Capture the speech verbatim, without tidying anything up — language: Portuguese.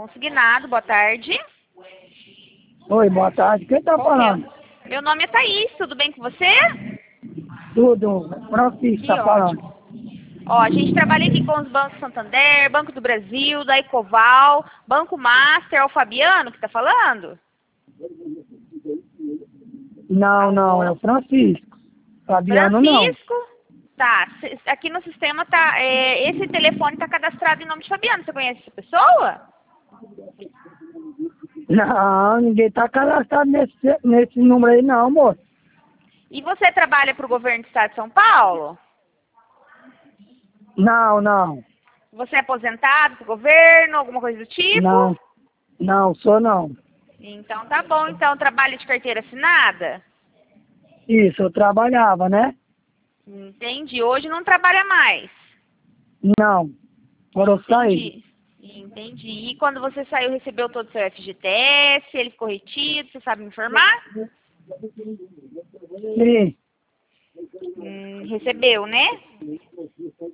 consignado. Boa tarde. Oi, boa tarde. Quem tá Qual que é? falando? Meu nome é Thaís, tudo bem com você? Tudo. Francisco Que tá falando. ótimo. Ó, a gente trabalha aqui com os bancos Santander, Banco do Brasil, da Ecoval, Banco Master, é o Fabiano que tá falando? Não, não, é o Francisco. Fabiano não. Francisco? Tá, c- aqui no sistema tá, é, esse telefone tá cadastrado em nome de Fabiano, você conhece essa pessoa? Não, ninguém tá cadastrado nesse, nesse número aí não, moço. E você trabalha para o governo do estado de São Paulo? Não, não. Você é aposentado pro governo, alguma coisa do tipo? Não, não, sou não. Então tá bom, então trabalha de carteira assinada? Isso, eu trabalhava, né? Entendi, hoje não trabalha mais. Não, agora eu saí. Entendi. Entendi. E quando você saiu, recebeu todo o seu F G T S, ele ficou retido, você sabe me informar? Sim, Hum, recebeu, né?